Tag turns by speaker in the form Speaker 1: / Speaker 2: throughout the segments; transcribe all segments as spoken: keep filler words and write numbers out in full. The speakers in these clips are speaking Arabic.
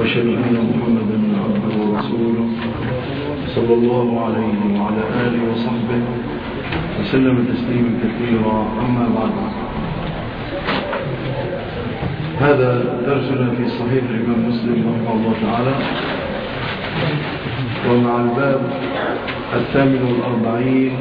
Speaker 1: وأشهد أن محمدا عبده ورسوله صلى الله عليه وعلى آله وصحبه وسلم تسليما كثيرا. أما بعد، هذا درسنا في صحيح الإمام مسلم رحمه الله تعالى، ومع الباب الثامن والأربعين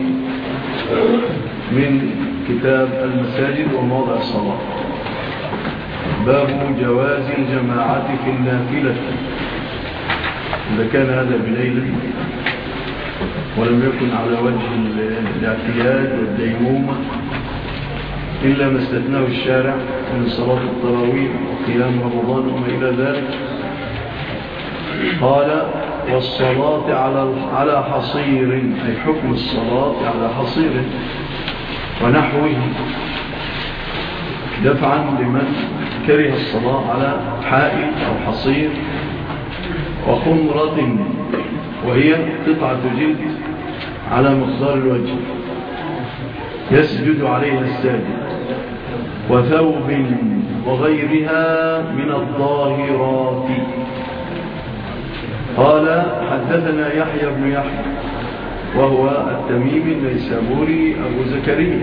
Speaker 1: من كتاب المساجد ومواضع الصلاة، باب جواز الجماعة في النافلة إذا كان هذا بليل ولم يكن على وجه الاعتياد والديمومة إلا ما استثناه الشارع من صلاة التراويح وقيام رمضان وما إلى ذلك. قال: والصلاة على على حصير، أي حكم الصلاة على حصير ونحوه، دفعا لمن كره الصلاة على حائط أو حصير. وخمرة، وهي قطعة جلد على مقدار الوجه يسجد عليها الساجد. وثوب وغيرها من الظاهرات. قال: حدثنا يحيى بن يحيى وهو التميمي النيسابوري أبو زكريا.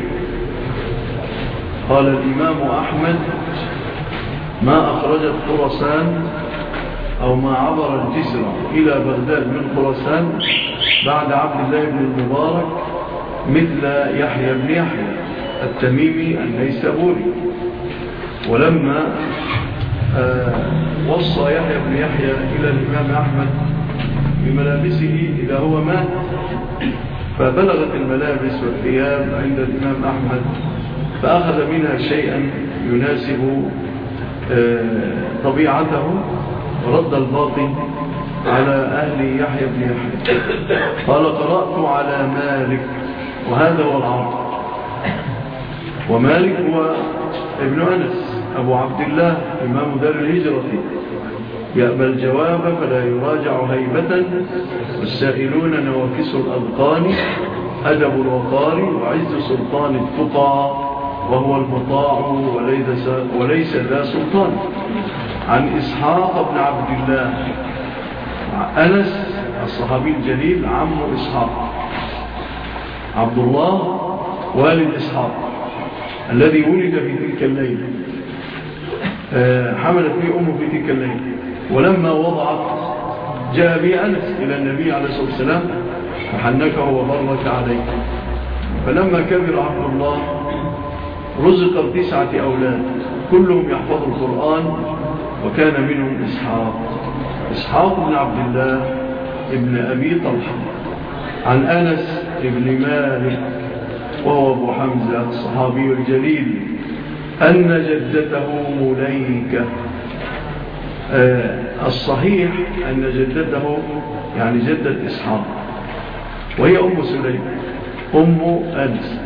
Speaker 1: قال الإمام أحمد: ما أخرجت خراسان أو ما عبر الجسر إلى بغداد من خراسان بعد عبد الله بن المبارك مثل يحيى بن يحيى التميمي النيسابوري. ولما آه وصى يحيى بن يحيى إلى الإمام أحمد بملابسه إذا هو مات، فبلغت الملابس والثياب عند الإمام أحمد، فأخذ منها شيئا يناسب آه طبيعته، ورد الباقي على أهل يحيى بن يحيى. قال: قرأت على مالك، وهذا هو العرض. ومالك هو ابن أنس أبو عبد الله إمام دار الهجرة، يأبى الجواب فلا يراجع هيبة، والسائلون نواكس الأذقان، أدب الوقار وعز سلطان التقى، وهو المطاع وليس, وليس ذا سلطان. عن إسحاق بن عبد الله، أنس الصحابي الجليل عم إسحاق، عبد الله والد إسحاق الذي ولد في تلك الليلة، حملت به أمه في تلك الليلة. ولما وضعت جاء به أنس إلى النبي عليه الصلاة والسلام فحنكه وبرك عليه. فلما كبر عبد الله رزق بتسعة أولاد كلهم يحفظوا القرآن، وكان منهم إسحاق إسحاق بن عبد الله ابن أبي طلحة. عن أنس ابن مالك وهو أبو حمزة الصحابي الجليل أن جدته مليكة. آه الصحيح أن جدته يعني جدة إسحاق، وهي أم سليم أم أنس،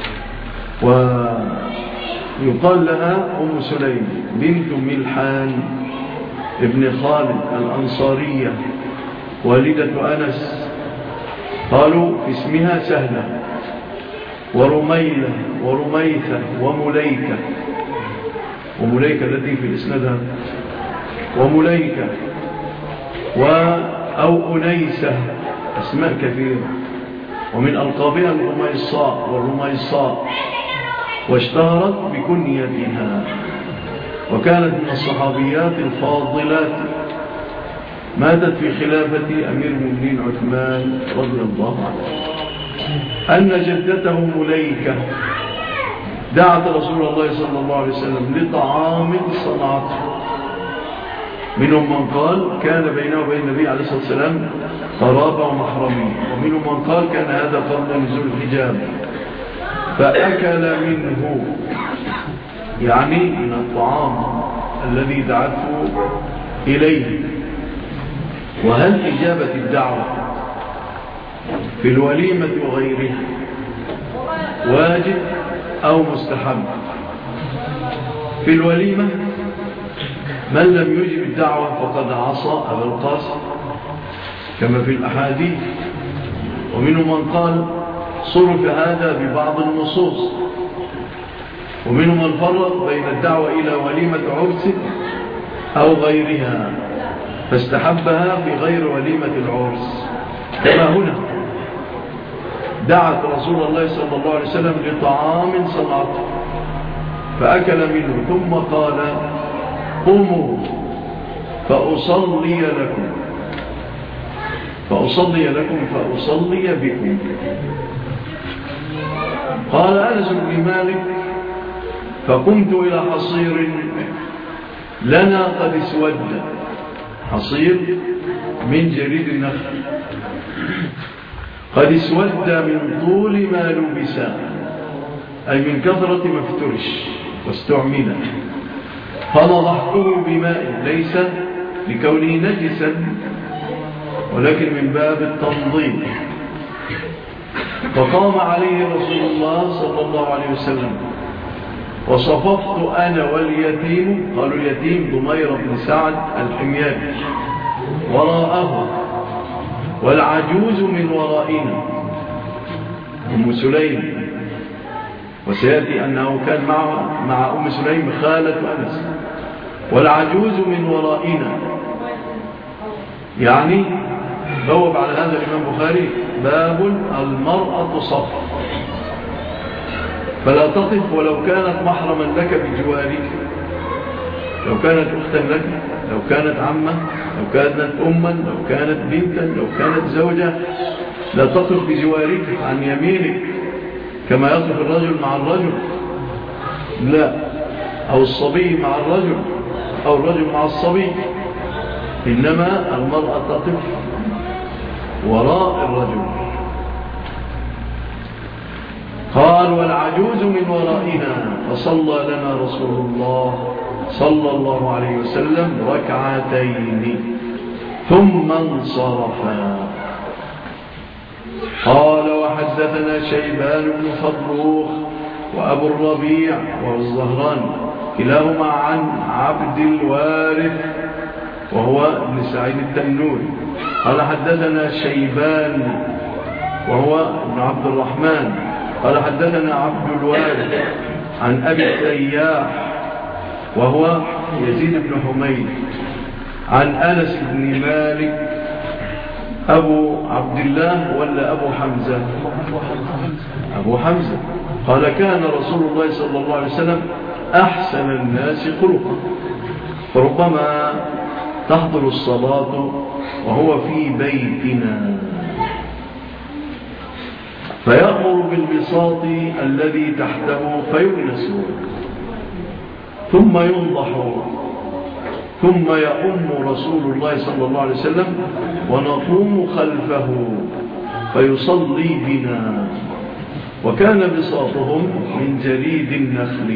Speaker 1: ويقال لها أم سليم بنت ملحان ابن خالد الأنصارية والدة أنس. قالوا في اسمها سهلة ورميلة ورميثة ومليكة، ومليكة التي في الإسناد، ومليكة و أو أنيسة، أسماء كثيرة. ومن ألقابها الرميصاء والرميصاء، واشتهرت بكنيتها، وكانت من الصحابيات الفاضلات. ماتت في خلافة أمير المؤمنين عثمان رضي الله عنه. أن جدته مليكة دعت رسول الله صلى الله عليه وسلم لطعام صنعته. منهم من قال كان بينه وبين النبي عليه الصلاة والسلام قرابة ومحرمية، ومنهم من قال كان هذا قبل نزول الحجاب، فأكل منه، يعني من الطعام الذي دعته إليه. وهل إجابة الدعوة في الوليمة وغيرها واجب أو مستحب؟ في الوليمة من لم يجب الدعوة فقد عصى أبا القاسم كما في الأحاديث. ومنهم من قال صرف هذا ببعض النصوص، ومنهم من فرق بين الدعوة إلى وليمة عرس أو غيرها. فاستحبها في غير وليمة العرس. كما هنا دعت رسول الله صلى الله عليه وسلم لطعام صنعته فأكل منه ثم قال قوموا فأصلي لكم فأصلي لكم فأصلي بكم. قال أنس بن مالك فقمت إلى حصير لنا قد اسود، حصير من جريد النخل قد اسود من طول ما لبسا، أي من كثرة ما افترش واستعمل، فنضحته بماء ليس لكونه نجسا ولكن من باب التنظيف. فقام عليه رسول الله صلى الله عليه وسلم وصففت أنا واليتيم، قالوا اليتيم ضمير بن سعد الحمياني، وراءه والعجوز من ورائنا أم سليم، وسيأتي أنه كان مع, مع أم سليم خالة أنس، والعجوز من ورائنا، يعني بوب على هذا الإمام بخاري باب المرأة صف، فلا تطف ولو كانت محرما لك بجوارك، لو كانت أختا لك، لو كانت عمة، لو كانت أما، لو كانت بنتا، لو كانت زوجة، لا تطف بجوارك عن يمينك كما يطف الرجل مع الرجل، لا، أو الصبي مع الرجل أو الرجل مع الصبي، إنما المرأة تطف وراء الرجل. قال والعجوز من ورائنا، فصلى لنا رسول الله صلى الله عليه وسلم ركعتين ثم انصرفا. قال وحدثنا شيبان بن فضروخ وأبو الربيع وهو الزهراني كلاهما عن عبد الوارث وهو ابن سعيد التنوري قال حدثنا شيبان وهو ابن عبد الرحمن قال حدثنا عبد الوارث عن أبي التياح وهو يزيد بن حميد عن أنس بن مالك أبو عبد الله ولا أبو حمزة أبو حمزة قال كان رسول الله صلى الله عليه وسلم أحسن الناس خلقا، فربما تحضر الصلاة وهو في بيتنا فيأمر بالبساط الذي تحته فيؤنسه ثم ينضح ثم يقوم رسول الله صلى الله عليه وسلم ونقوم خلفه فيصلي بنا، وكان بساطهم من جريد النخل،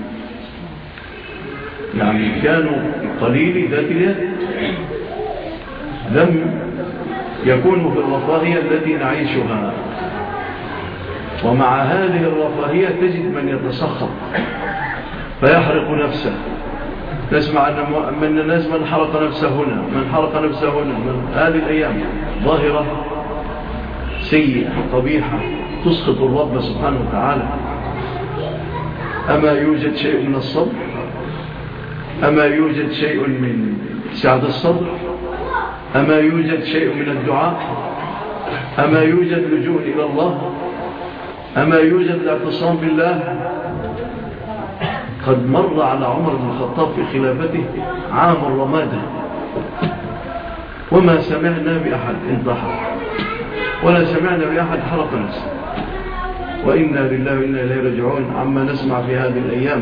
Speaker 1: يعني كانوا قليل ذات اليد، لم يكونوا في الرفاهية التي نعيشها، ومع هذه الرفاهية تجد من يتسخط فيحرق نفسه. نسمع أن من الناس من حرق نفسه هنا، من حرق نفسه هنا، من هذه الأيام ظاهرة سيئة قبيحة تسخط الرب سبحانه وتعالى. أما يوجد شيء من الصبر؟ أما يوجد شيء من سعة الصدر؟ أما يوجد شيء من الدعاء؟ أما يوجد لجوء إلى الله؟ أما يوجد الاعتصام بالله؟ قد مر على عمر بن الخطاب في خلافته عام الرمادة وما سمعنا بأحد انتحر ولا سمعنا بأحد حرق نفسه، وإنا لله وإنا إليه راجعون عما نسمع في هذه الأيام.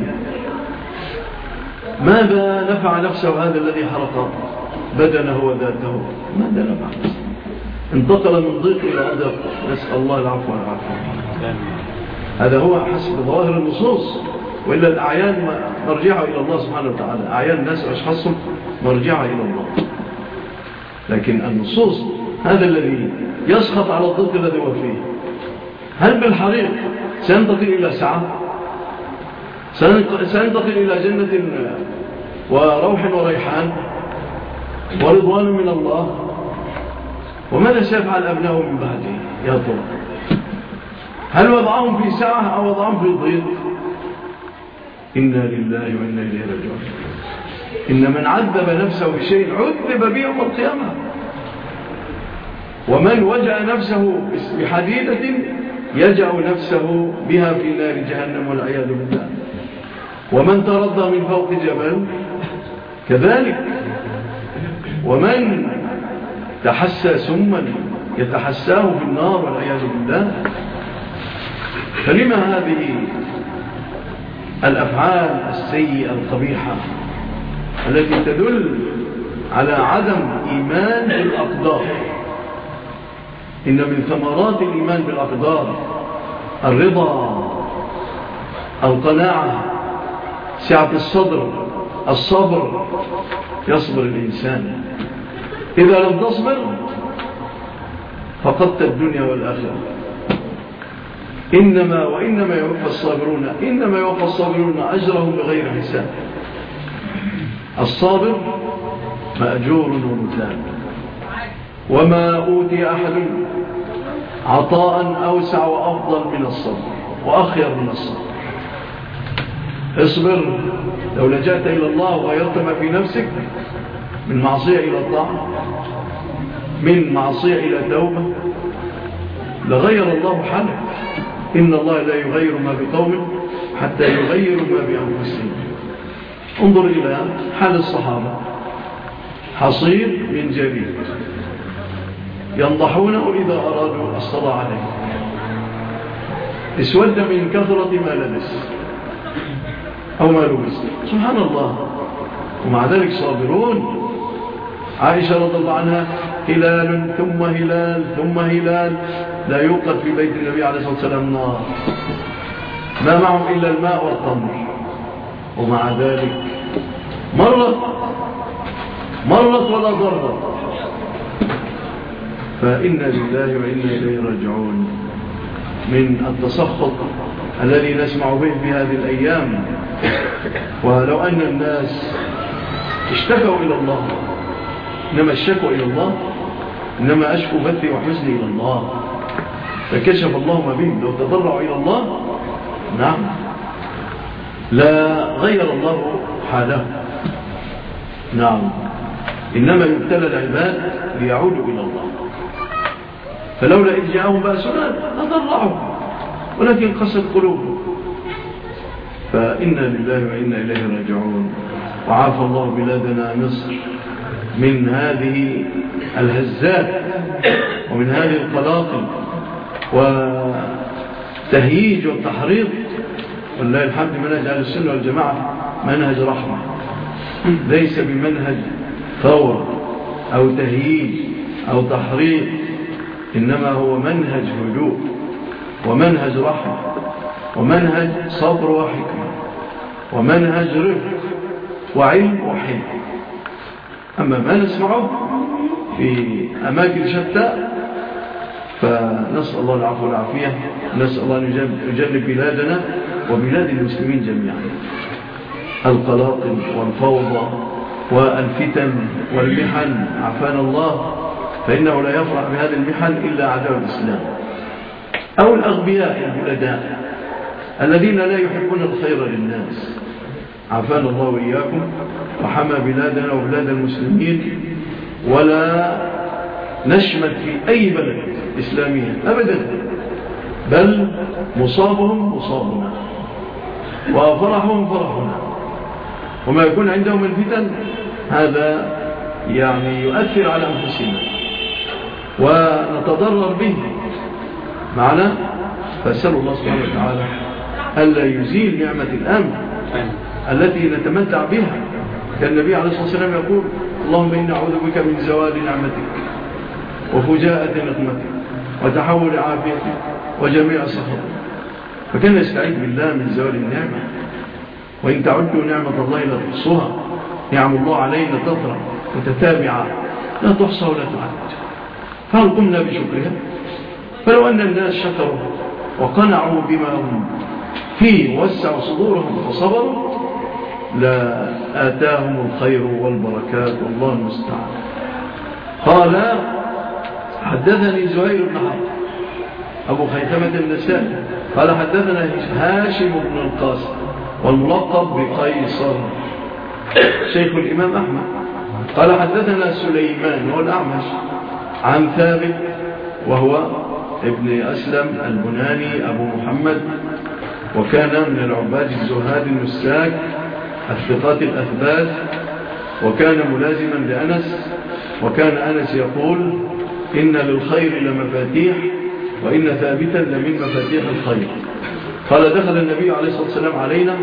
Speaker 1: ماذا نفع نفسه هذا الذي حرق بدنه وذاته؟ ماذا نفع نفسه؟ انتقل من ضيق إلى أضيق، نسأل الله العفو والعافية. هذا هو حسب ظاهر النصوص، وإلا الأعيان مرجعة إلى الله سبحانه وتعالى، أعيان الناس وأشخاصهم مرجعة إلى الله، لكن النصوص هذا الذي يسخط على الضيق الذي هو فيه. هل بالحريق سينتقل إلى سعة؟ سينتقل إلى جنة وروح وريحان ورضوان من الله؟ وماذا سيفعل أبنائه من بعده يا ترى؟ هل وضعهم في ساعة أو وضعهم في ضيق؟ إنا لله وإنا إليه راجعون. إن من عذب نفسه بشيء عذب به يوم القيامة. ومن وجع نفسه بحديدة يجع نفسه بها في نار جهنم والعياذ بالله. ومن ترضى من فوق جبل كذلك. ومن تحسى سما يتحساه في النار والعياذ بالله. فلما هذه الأفعال السيئة القبيحة التي تدل على عدم إيمان بالأقدار؟ إن من ثمرات الإيمان بالأقدار الرضا، القناعة، سعة الصدر، الصبر. يصبر الإنسان. إذا لم تصبر فقدت الدنيا والآخرة. إنما وإنما يوفى الصابرون إنما يوفى الصابرون أجرهم بغير حساب. الصابر مأجور ومثاب. وما أوتي أحد عطاء أوسع وأفضل من الصبر وأخير من الصبر. اصبر. لو لجأت إلى الله وغيرت ما في نفسك من معصية إلى طاعة، من معصية إلى توبة، لغير الله حالك. إن الله لا يغير ما بقوم حتى يغيروا ما بأنفسهم. انظر إلى حال الصحابة. حصير من جريد ينضحونه إذا أرادوا الصلاة عليه، اسود من كثرة ما لبس أو ما لبس. سبحان الله. ومع ذلك صابرون. عائشة رضي الله عنها هلال ثم هلال ثم هلال لا يوقد في بيت النبي عليه الصلاة والسلام نار، ما معهم إلا الماء والتمر. ومع ذلك مرت مرت ولا ضربت. فإنا لله وإنا إليه راجعون. من التسخط الذي نسمع به في هذه الأيام. ولو أن الناس اشتكوا إلى الله، إنما الشكوى إلى الله، إنما أشكو بثي وحزني إلى الله، فكشف الله ما بهم. لو تضرعوا إلى الله نعم لا غير الله حاله. نعم. إنما يبتلى العباد ليعودوا إلى الله. فلولا إذ جاءهم بأسنا تضرعوا ولكن قست قلوبهم. فإنا لله وإنا إليه راجعون. وعافى الله بلادنا مصر من هذه الهزات ومن هذه القلاقل وتهييج والتحريض. والله الحمد منهج أهل السنة والجماعة منهج رحمة، ليس بمنهج ثورة أو تهييج أو تحريض، إنما هو منهج هدوء ومنهج رحمة ومنهج صبر وحكمة ومنهج رفق وعلم وحلم. أما ما نسمعه في أماكن شتى فنسأل الله العفو والعافية. نسأل الله أن يجنب بلادنا وبلاد المسلمين جميعا القلاقل والفوضى والفتن والمحن. عافانا الله. فإنه لا يفرح بهذه المحن إلا أعداء الإسلام أو الأغبياء البلداء الذين لا يحبون الخير للناس. عافانا الله وإياكم وحمى بلادنا وبلاد المسلمين. ولا نشمت في أي بلد إسلامية أبدا، بل مصابهم مصابنا وفرحهم فرحنا. وما يكون عندهم من فتن هذا يعني يؤثر على أنفسنا ونتضرر به معنا. فأسأل الله سبحانه وتعالى ألا يزيل نعمة الأمن التي نتمتع بها. كان النبي عليه الصلاة والسلام يقول اللهم إني أعوذ بك من زوال نعمتك وفجاءة نقمتك وتحول عافيتك وجميع سخطك. فكان يستعيذ بالله من زوال النعمة. وإن تعدوا نعمة الله لا تحصوها. نعم الله علينا تطرح وتتابع لا تحصى ولا تعد. فهل قمنا بشكرها؟ فلو أن الناس شكروا وقنعوا بما هم فيه ووسعوا صدورهم وصبروا لا آتاهم الخير والبركات والله المستعان. قال حدثني زهير بن حرب أبو خيثمة النسائي قال حدثنا هاشم بن القاسم والملقب بقيصر شيخ الإمام أحمد. قال حدثنا سليمان هو الأعمش عن ثابت وهو ابن أسلم البناني أبو محمد، وكان من العباد الزهاد النساك الثقات الأثبات، وكان ملازما لأنس، وكان أنس يقول إن للخير لمفاتيح وإن ثابتا لمن مفاتيح الخير. قال دخل النبي عليه الصلاة والسلام علينا،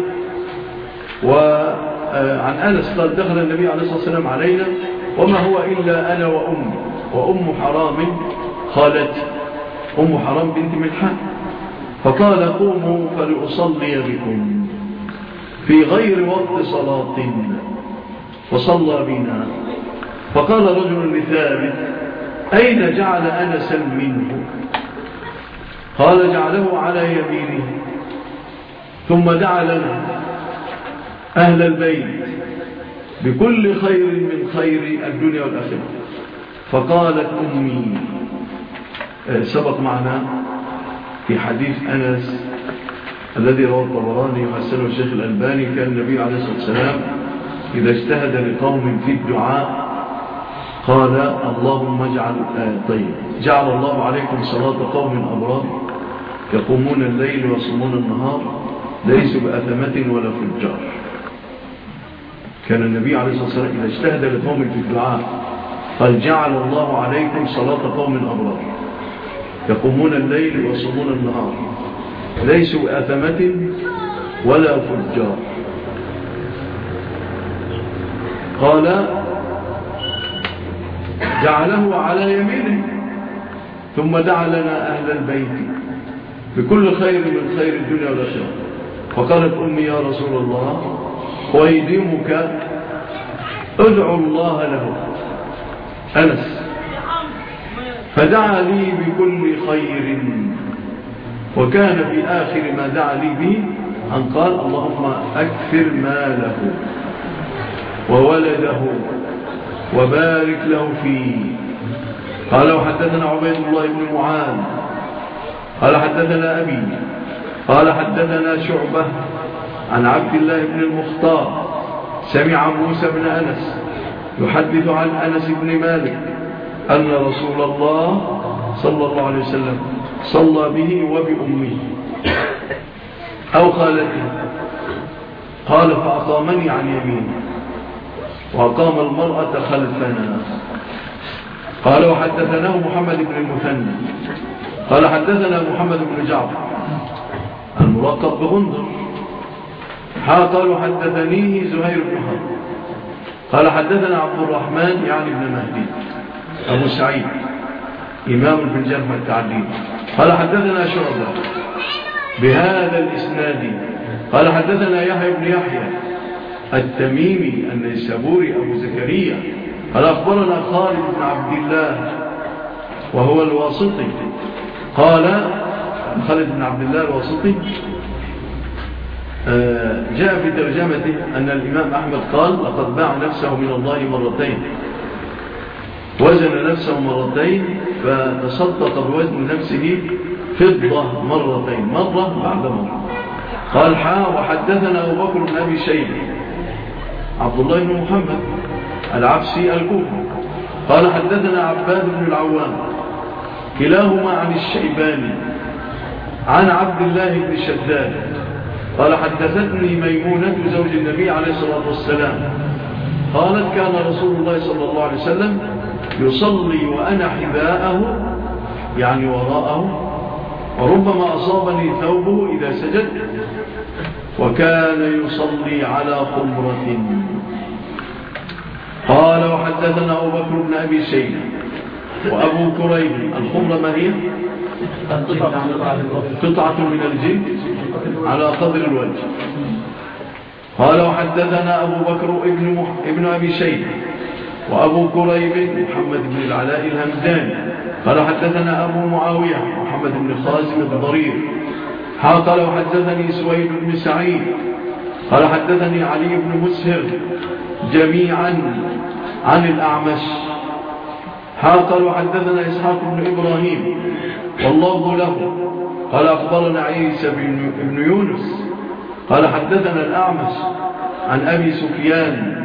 Speaker 1: وعن أنس قال دخل النبي عليه الصلاة والسلام علينا وما هو إلا أنا وأمي وأم حرام خالتي، أم حرام بنت ملحان، فقال قوموا فلأصلي بكم في غير وقت صلاة، وصلى بنا. فقال رجل لثابت أين جعل أنسا منه؟ قال جعله على يمينه، ثم دعا لنا أهل البيت بكل خير من خير الدنيا والآخرة. فقالت أمي، سبق معنا في حديث أنس الذي رواه الطبراني وحسنه الشيخ الألباني، كان النبي عليه الصلاة والسلام إذا اجتهد لقوم في الدعاء قال اللهم اجعل طيب جعل الله عليكم صلاة قوم أبرار يقومون الليل ويصومون النهار ليسوا بأثمة ولا فجار. كان النبي عليه الصلاة والسلام إذا اجتهد لقوم في الدعاء قال جعل الله عليكم صلاة قوم أبرار يقومون الليل ويصومون النهار ليسوا بأثمة ولا فجار. قال جعله على يمينه، ثم دعا لنا أهل البيت بكل خير من خير الدنيا والآخرة. فقالت أمي يا رسول الله ويديمك ادعو الله له أنس، فدعا لي بكل خير، وكان في آخر ما دعا لي به أن قال اللهم أكثر ماله وولده وبارك له فيه. قال وحدثنا عبيد الله بن معاذ قال حدثنا أبي قال حدثنا شعبة عن عبد الله بن المختار سمع موسى بن أنس يحدث عن أنس بن مالك أن رسول الله صلى الله عليه وسلم صلى به وبأمه أو خالته. قال فأقامني عن يمينه وأقام المرأة خلفنا. قال وحدثناه محمد بن المثنى قال حدثنا محمد بن جعفر الملقب بغندر قال حدثنيه زهير بن حرب قال حدثنا عبد الرحمن يعني بن مهدي أبو سعيد إمام في الجرح والتعديل قال حدثنا شعبة بهذا الإسناد قال حدثنا يحيى بن يحيى التميمي النيسابوري أبو زكريا قال أخبرنا خالد بن عبد الله وهو الواسطي قال خالد بن عبد الله الواسطي جاء في ترجمته أن الإمام أحمد قال لقد باع نفسه من الله مرتين، وزن نفسه مرتين فتصدق بوزن نفسه فضة مرتين مرة بعد مرة. قال حا وحدثنا أبو بكر بن أبي شيبة عبد الله بن محمد العبسي الكوفي قال حدثنا عباد بن العوام كلاهما عن الشيباني عن عبد الله بن شداد قال حدثتني ميمونة زوج النبي عليه الصلاة والسلام قالت كان رسول الله صلى الله عليه وسلم يصلي وأنا حذاءه يعني وراءه، وربما أصابني ثوبه إذا سجد، وكان يصلي على خمرة. قال وحدثنا أبو بكر بن أبي شيبة وأبو كريب الخمرة ما هي؟ قطعة من الجلد على قدر الوجه. قال وحدثنا أبو بكر ابن, مح... ابن أبي شيبة وأبو كريب محمد بن العلاء الهمداني قال حدثنا أبو معاوية محمد بن خازم الضرير قال وحدثني سويد بن سعيد قال حدثني علي بن مسهر جميعا عن الأعمش قال وحدثنا إسحاق بن إبراهيم والله له قال أخبرنا عيسى بن يونس قال حدثنا الأعمش عن أبي سفيان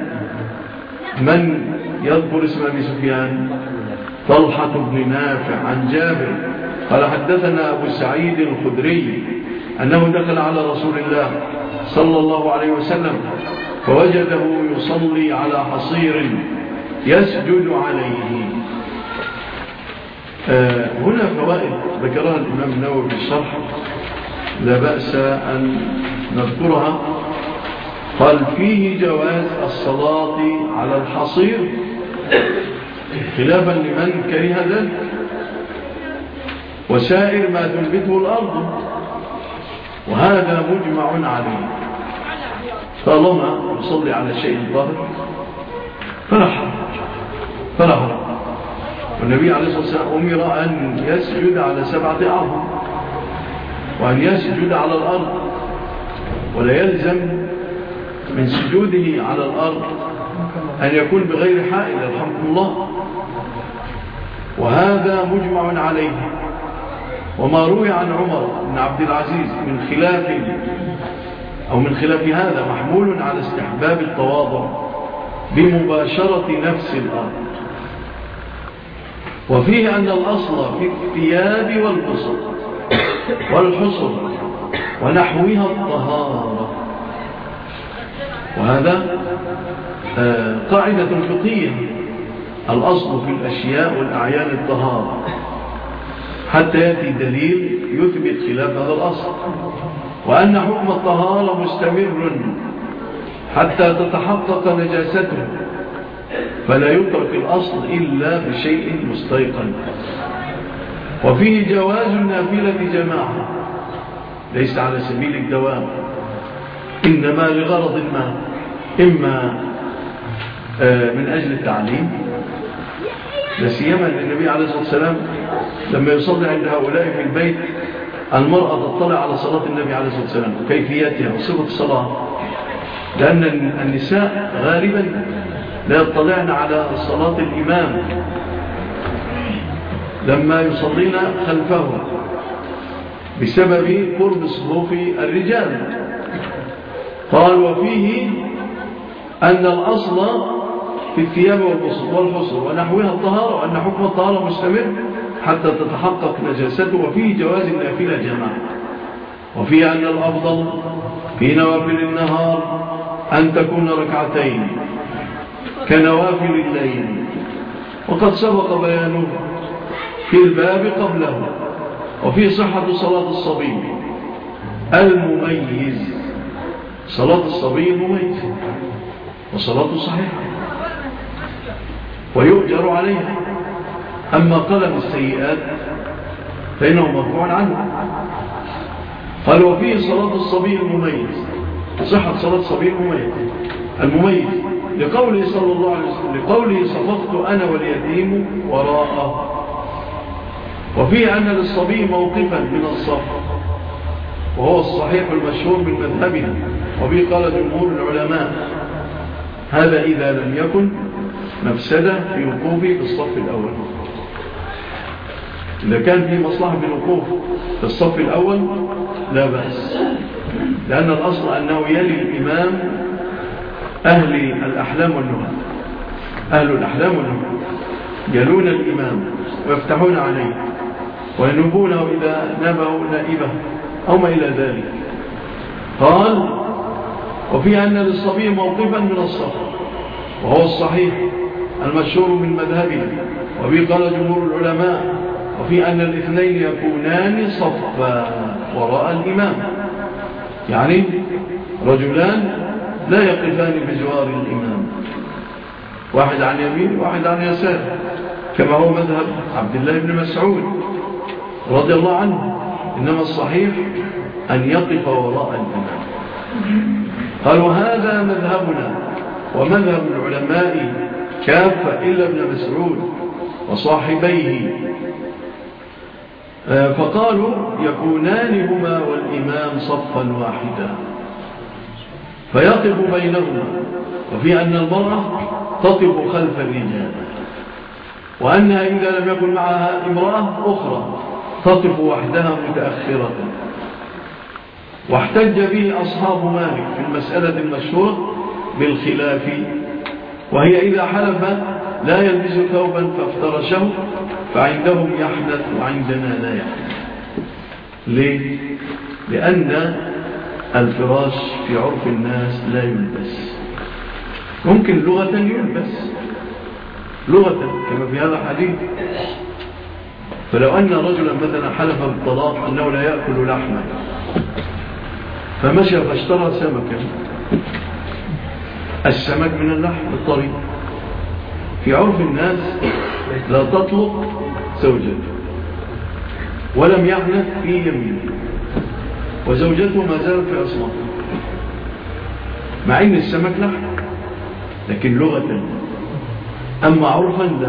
Speaker 1: من يذكر اسم أبي سفيان؟ طلحة بن نافع عن جابر قال حدثنا أبو سعيد الخدري أنه دخل على رسول الله صلى الله عليه وسلم فوجده يصلي على حصير يسجد عليه. آه هنا فوائد ذكرها الإمام النووي في الشرح لا بأس أن نذكرها. قال فيه جواز الصلاة على الحصير خلافا لمن كره ذلك وسائر ما تنبته الأرض، وهذا مجمع عليه. طالما يصلي على شيء ظاهر فلا حرج فلا حرج. والنبي عليه الصلاة والسلام أمر أن يسجد على سبعة أعظم وأن يسجد على الأرض، ولا يلزم من سجوده على الأرض أن يكون بغير حائل رحمه الله، وهذا مجمع عليه. وما روي عن عمر بن عبد العزيز من خلاف أو من خلاف هذا محمول على استحباب التواضع بمباشرة نفس الأرض. وفيه أن الأصل في الثياب والبصر والحصر ونحوها الطهارة، وهذا قاعدة فقهية. الأصل في الأشياء والأعيان الطهارة حتى يأتي دليل يثبت خلاف هذا الأصل، وأن حكم الطهارة مستمر حتى تتحقق نجاسته، فلا يترك الأصل إلا بشيء مستيقن. وفيه جواز النافلة جماعة ليس على سبيل الدوام، إنما لغرض ما، إما من أجل التعليم، لسيما النبي عليه الصلاة والسلام لما يصلي عند هؤلاء في البيت المرأة تطلع على صلاة النبي عليه الصلاة والسلام وكيفيتها وصفة الصلاة، لأن النساء غالبا لا يطلعن على صلاة الإمام لما يصلين خلفه بسبب قرب صفوف الرجال. قال وفيه أن الأصل في الثياب والحصر ونحوها الطهارة، وأن حكم الطهارة مستمر حتى تتحقق نجاسته. وفيه جواز النافلة جماعة. وفيه أن الأفضل في نوافل النهار أن تكون ركعتين كنوافل الليل، وقد سبق بيانه في الباب قبله. وفي صحة صلاة الصبي المميز، صلاة الصبي المميز وصلاة صحيحة ويؤجر عليها. أما قلم السيئات فإنه مرفوع عنه. قال وفيه صلاة الصبي المميز، صحة صلاة الصبي المميز المميز لقوله صلى الله عليه وسلم لقوله صفقت أنا واليتيم وراءه. وفيه أن للصبي موقفا من الصف، وهو الصحيح المشهور من مذهبنا، وبه قال جمهور العلماء هذا إذا لم يكن مفسدة في وقوفه في الصف الأول. إذا كان في مصلحة بالوقوف في الصف الأول لا بأس، لأن الأصل أنه يلي الإمام أهل الأحلام والنهى. أهل الأحلام والنهى يلون الإمام ويفتحون عليه وينوبونه إذا نابه نائبه أو ما إلى ذلك. قال وفي أن للصبي موقفا من الصف، وهو الصحيح المشهور من مذهبنا، وبه قال جمهور العلماء. وفي أن الاثنين يكونان صفا وراء الإمام، يعني رجلان لا يقفان بجوار الإمام، واحد عن يمين واحد عن يسار، كما هو مذهب عبد الله بن مسعود رضي الله عنه. إنما الصحيح أن يقف وراء الإمام. قالوا هذا مذهبنا ومذهب العلماء كافة إلا ابن مسعود وصاحبيه، فقالوا يكونان هما والإمام صفا واحدا فيقف بينهما. وفي أن المرأة تقف خلف الرجال، وأنها إذا لم يكن معها امرأة أخرى تقف وحدها متأخرة. واحتج به أصحاب مالك في المسألة المشهورة بالخلاف وهي إذا حلف لا يلبس ثوبا فافترشه فعندهم يحنث وعندنا لا يحنث. ليه؟ لأن الفراش في عرف الناس لا يلبس، ممكن لغة يلبس لغة كما في هذا الحديث. فلو أن رجلا مثلا حلف بالطلاق أنه لا يأكل لحما فمشى فاشترى سمكا، السمك من اللحم الطري، في عرف الناس لا تطلق زوجته ولم يحنث في يمينه وزوجته ما زالت في أصمته، مع أن السمك لحم لكن لغة، أما عرفا لا.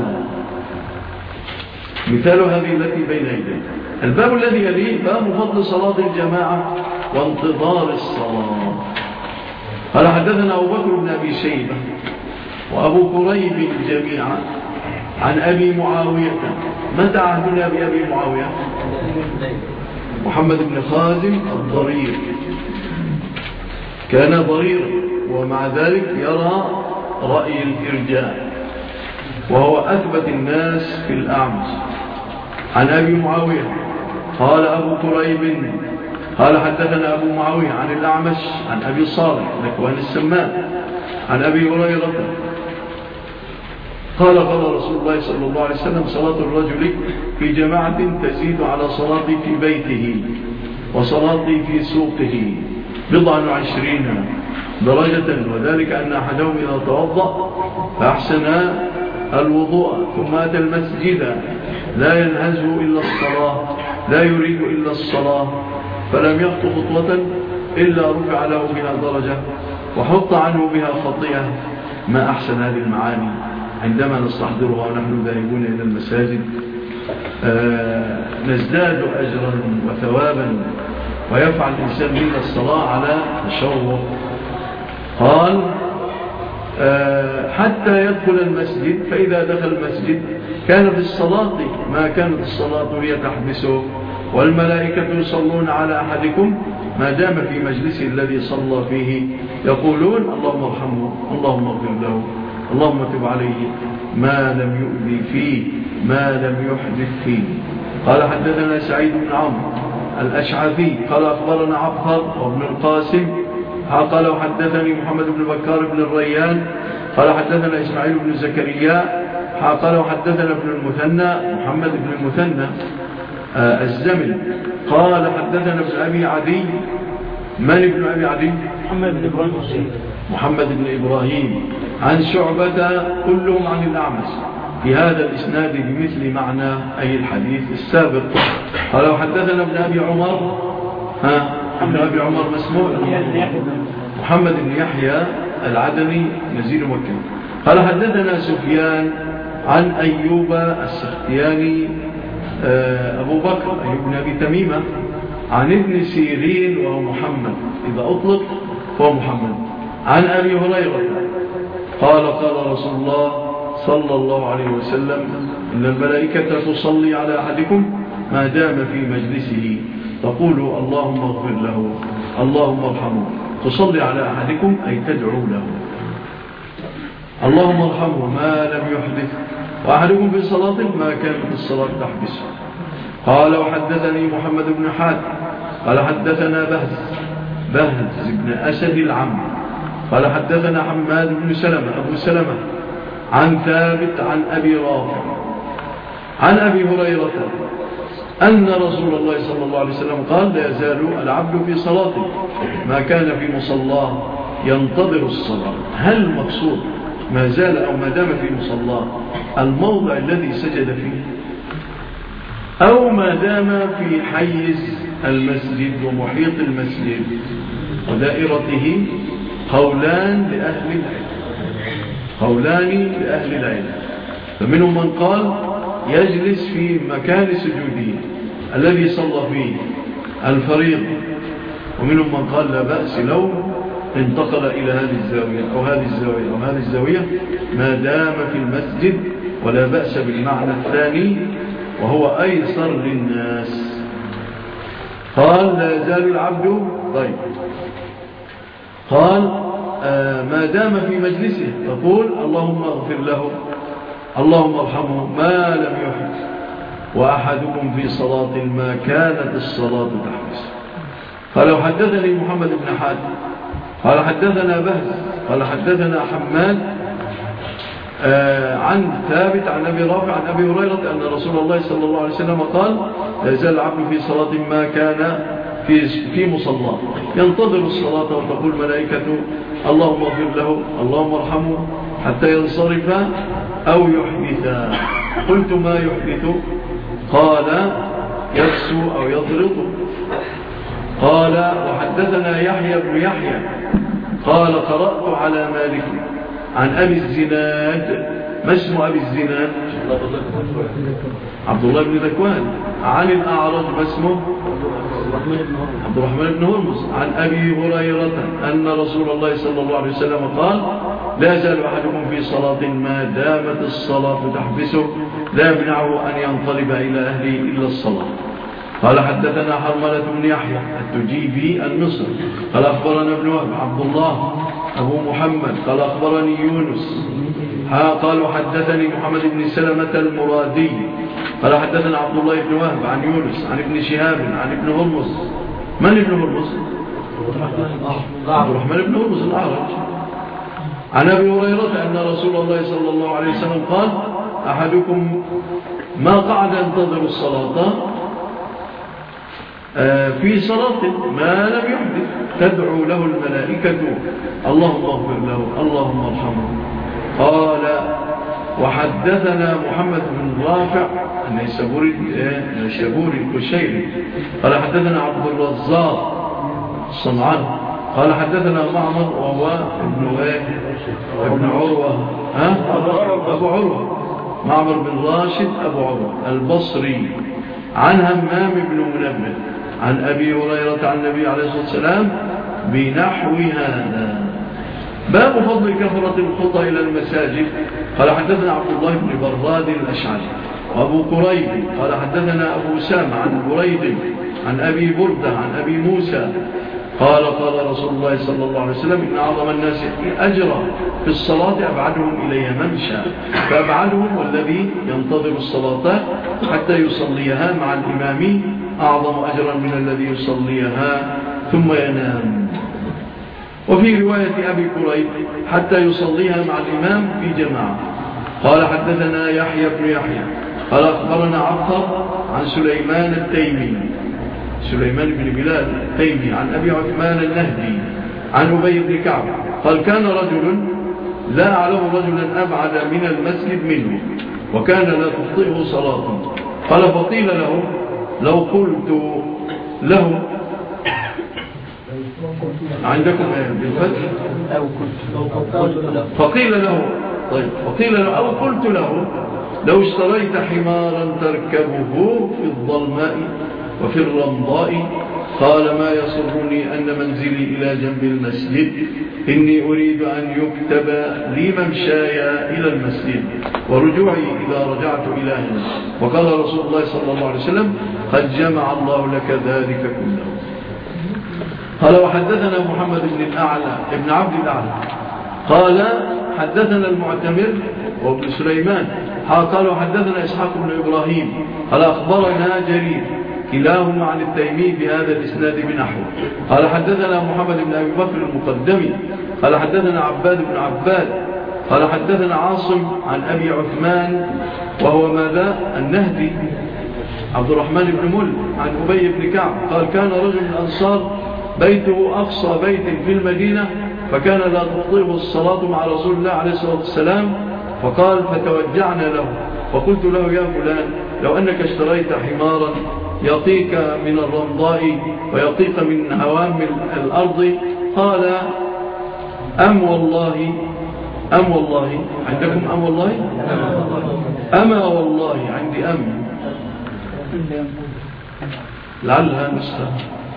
Speaker 1: مثال هذه التي بين يديك. الباب الذي يليه باب فضل صلاة الجماعة وانتظار الصلاة. قال حدثنا أبو بكر بن أبي شيبة وأبو كريب جميعا عن أبي معاوية. متى عهدنا بأبي معاوية؟ محمد بن خازم الضرير، كان ضريرا ومع ذلك يرى رأي الإرجاء، وهو أثبت الناس في الأعمش. عن أبي معاوية قال أبو كريب قال حدثنا أبو معاوية عن الأعمش عن أبي صالح ذكوان السمان عن أبي هريرة قال قال رسول الله صلى الله عليه وسلم صلاة الرجل في جماعة تزيد على صلاتي في بيته وصلاتي في سوقه بضع وعشرين درجة، وذلك أن أحدهم إذا توضأ فأحسن الوضوء ثم أتى المسجد لا ينهزه إلا الصلاة لا يريد إلا الصلاة فلم يخطو خطوة إلا رفع له بها درجة وحط عنه بها خطيئة. ما أحسن هذه المعاني عندما نستحضرها ونحن ذاهبون إلى المساجد، آه نزداد أجرا وثوابا ويفعل الإنسان من الصلاة على تشوق. قال آه حتى يدخل المسجد، فإذا دخل المسجد كان في الصلاة ما كانت الصلاة هي تحبسه، والملائكة يصلون على أحدكم ما دام في مجلسه الذي صلى فيه يقولون اللهم ارحمه اللهم اغفر له اللهم تب عليه ما لم يؤذي فيه ما لم يحدث فيه. قال حدثنا سعيد بن عمرو الأشعثي قال أخبرنا عبقر وابن القاسم قال وحدثني محمد بن بكار بن الريان قال حدثنا إسماعيل بن زكريا قال وحدثنا ابن المثنى محمد بن المثنى آه الزمن قال حدثنا ابن أبي عدي. من ابن أبي عدي؟
Speaker 2: محمد بن إبراهيم
Speaker 1: محمد بن إبراهيم عن شعبة كلهم عن الأعمش في هذا الإسناد بمثل معنى أي الحديث السابق. قال وحدثنا ابن أبي عمر ها ابن أبي عمر مسموع محمد بن يحيى العدني نزيل مكة. قال حدثنا سفيان عن أيوب السختياني أبو بكر أيوب بن أبي تميمة عن ابن سيرين وهو محمد إذا أطلق هو محمد عن أبي هريرة قال قال رسول الله صلى الله عليه وسلم إن الملائكة تصلي على أحدكم ما دام في مجلسه تقول اللهم اغفر له اللهم ارحمه. تصلي على أحدكم أي تدعو له اللهم ارحمه ما لم يحدث، وأحدكم في صلاة ما كانت الصلاة تحبسه. قال وحدثني محمد بن حاتم قال حدثنا بهز بهز بن أسد العم قال حدثنا حماد بن سلمة أبو سلمة عن ثابت عن أبي رافع عن أبي هريرة أن رسول الله صلى الله عليه وسلم قال لا يزال العبد في صلاته ما كان في مصلاه ينتظر الصلاة. هل المقصود ما زال أو ما دام في مصلاه الموضع الذي سجد فيه أو ما دام في حيز المسجد ومحيط المسجد ودائرته؟ قولان لأهل العلم قولان لأهل العلم فمنهم من قال يجلس في مكان سجوده الذي صلى فيه الفريضة، ومنهم من قال لا بأس لو انتقل إلى هذه الزاوية أو هذه الزاوية أو هذه الزاوية ما دام في المسجد، ولا بأس بالمعنى الثاني وهو أيسر للناس. قال لا يزال العبد طيب. قال ما دام في مجلسه تقول اللهم اغفر له اللهم ارحمه ما لم يحدث وأحدكم في صلاة ما كانت الصلاة تحبس. قال حدثني محمد بن حاتم قال حدثنا بهز قال حدثنا حماد آه عن ثابت عن أبي رافع عن أبي هريرة أن رسول الله صلى الله عليه وسلم قال لا يزال العبد في صلاة ما كان في في مصلاه ينتظر الصلاة وتقول ملائكته اللهم اغفر له اللهم ارحمه حتى ينصرف أو يحدث. قلت ما يحدث؟ قال يفسو أو يطرق. قال وحدثنا يحيى بن يحيى قال قرأت على مالك عن أبي الزناد. ما اسم أبي الزناد؟ عبد الله بن ذكوان. عن الأعرج ما اسمه؟ عبد الرحمن بن هرمز. عن أبي هريرة أن رسول الله صلى الله عليه وسلم قال لا يزال أحدكم في صلاة ما دامت الصلاة تحبسه لا يمنعه أن ينقلب إلى أهله إلا الصلاة. قال حدثنا حرملة بن يحيى التجيبي المصري قال أخبرنا ابن وهب عبد الله أبو محمد قال أخبرني يونس قالوا حدثني محمد بن سلمة المرادي قال حدثنا عبد الله بن وهب عن يونس عن ابن شهاب عن ابن هرمز. من ابن هرمز؟ عبد الرحمن بن هرمز الأعرج. عن أبي هريرة أن رسول الله صلى الله عليه وسلم قال أحدكم ما قعد ينتظر الصلاة في صلاة ما لم يحدث تدعو له الملائكة اللهم اغفر له اللهم ارحمه. قال وحدثنا محمد بن رافع النيسابوري الكشيري قال حدثنا عبد الرزاق الصنعاني قال حدثنا معمر وهو ابن ابن عروة ها أبو عروة معمر بن راشد أبو عروة البصري عن همام بن منبه عن أبي هريرة عن النبي عليه الصلاة والسلام بنحو هذا. باب فضل كثرة الخطى إلى المساجد. قال حدثنا عبد الله بن براد الأشعري وأبو قريب قال حدثنا أبو سامة عن بريد عن أبي بردة عن أبي موسى قال قال رسول الله صلى الله عليه وسلم إن أعظم الناس أجرا في الصلاة أبعدهم إليها ممشى فأبعدهم والذي ينتظر الصلاة حتى يصليها مع الإمام أعظم أجرا من الذي يصليها ثم ينام. وفي رواية أبي كريب حتى يصليها مع الإمام في جماعة. قال حدثنا يحيى بن يحيى قال أخبرنا عطر عن سليمان التيمي سليمان بن بلال التيمي عن أبي عثمان النهدي عن أبي بن كعب قال كان رجل لا أعلم رجلا أبعد من المسجد منه وكان لا تخطئه صلاة. قال فقيل له لو قلت له عندكم بالفتح فقيل له طيب فقيل له أو قلت له لو اشتريت حمارا تركبه في الظلماء وفي الرمضاء قال ما يسرني أن منزلي إلى جنب المسجد إني أريد أن يكتب لي ممشاي إلى المسجد ورجوعي إذا رجعت إلى هنا. وقال رسول الله صلى الله عليه وسلم قد جمع الله لك ذلك كله. قال وحدثنا محمد بن الأعلى ابن عبد الأعلى قال حدثنا المعتمر وابن سليمان قال وحدثنا إسحاق بن إبراهيم قال أخبرنا جرير كلاهما عن التيمي بهذا الإسناد بنحو. قال حدثنا محمد بن أبي بكر المقدمي قال حدثنا عباد بن عباد قال حدثنا عاصم عن أبي عثمان وهو ماذا النهدي عبد الرحمن بن مل عن أبي بن كعب قال كان رجل من الأنصار بيته أقصى بيت في المدينة فكان لا تخطئه الصلاة مع رسول الله عليه الصلاة والسلام. فقال فتوجعنا له فقلت له يا فلان لو أنك اشتريت حمارا يقيك من الرمضاء ويقيك من عوام الأرض قال أم والله أم والله عندكم أم والله أما والله عندي أم لعلها نسخة.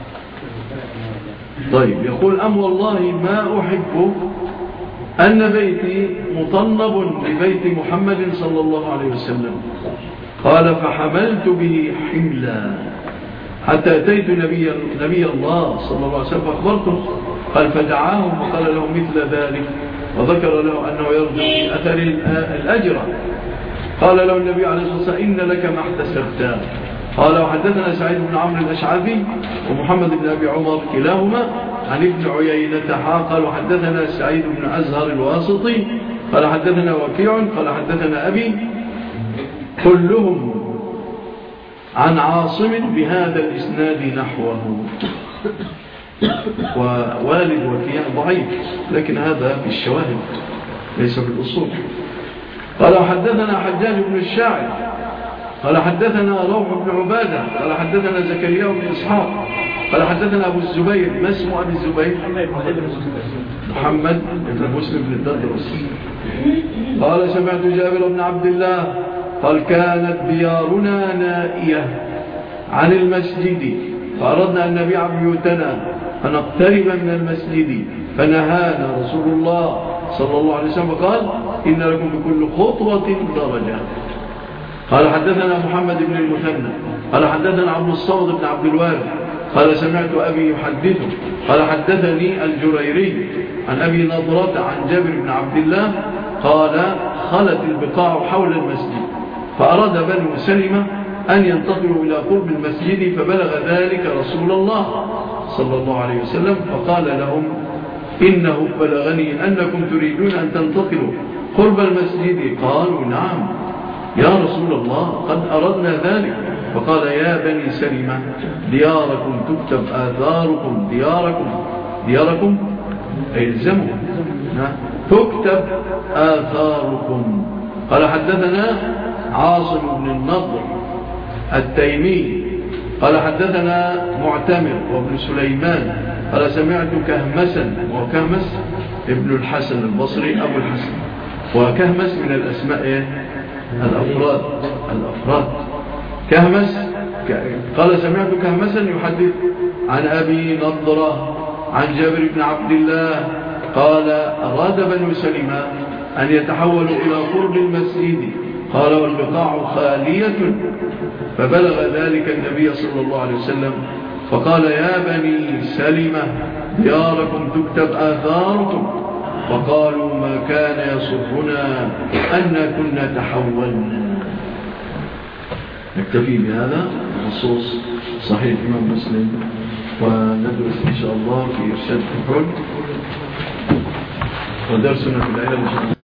Speaker 1: طيب يقول أم والله ما أحب أن بيتي مطنب لبيت محمد صلى الله عليه وسلم. قال فحملت به حملا حتى أتيت نبي, نبي الله صلى الله عليه وسلم فأخبرته. قال فدعاهم وقال لهم مثل ذلك وذكر له أنه يرجو في أثر الأجر. قال له النبي عليه الصلاة والسلام إن لك ما احتسبت. قال وحدثنا سعيد بن عمرو الأشعبي ومحمد بن أبي عمر كلاهما عن ابن عيينة قال وحدثنا سعيد بن أزهر الواسطي قال حدثنا وكيع قال حدثنا أبي كلهم عن عاصم بهذا الإسناد نحوه. ووالد وكيع ضعيف لكن هذا في الشواهد ليس في الأصول. قال حدثنا حجاج بن الشاعر قال حدثنا روح بن عبادة قال حدثنا زكريا بن إسحاق قال حدثنا أبو الزبير. ما اسم أبي الزبير؟ محمد بن مسلم بن الدردس. قال سمعت جابر بن عبد الله قال كانت ديارنا نائية عن المسجد فأردنا أن نبيع بيوتنا فنقترب من المسجد فنهانا رسول الله صلى الله عليه وسلم قال إن لكم بكل خطوة درجة. قال حدثنا محمد بن المثنى قال حدثنا عبد الصمد بن عبد الوارث قال سمعت أبي يحدثه قال حدثني الجريري عن أبي نضرة عن جابر بن عبد الله قال خلت البقاع حول المسجد فأراد بنو سلمة أن ينتقلوا إلى قرب المسجد فبلغ ذلك رسول الله صلى الله عليه وسلم فقال لهم إنه بلغني أنكم تريدون أن تنتقلوا قرب المسجد. قالوا نعم يا رسول الله قد أردنا ذلك. فقال يا بني سلمة دياركم تكتب آثاركم دياركم دياركم أي الزموا تكتب آثاركم. قال حدثنا عاصم بن النضر التيمي قال حدثنا معتمر وابن سليمان قال سمعت كهمسا وكهمس ابن الحسن البصري أبو الحسن وكهمس من الأسماء الأفراد الأفراد كهمس قال سمعت كهمسا يحدث عن أبي نضرة عن جابر بن عبد الله قال أراد بنو سلمة أن يتحولوا إلى قرب المسجد قال والبقاع خالية فبلغ ذلك النبي صلى الله عليه وسلم فقال يا بني سلمة دياركم تكتب آثاركم فقالوا ما كان يصفنا أن كنا تحولنا. نكتفي بهذا نصوص صحيح إمام مسلم وندرس إن شاء الله في إرشاد الحل ودرسنا في العلم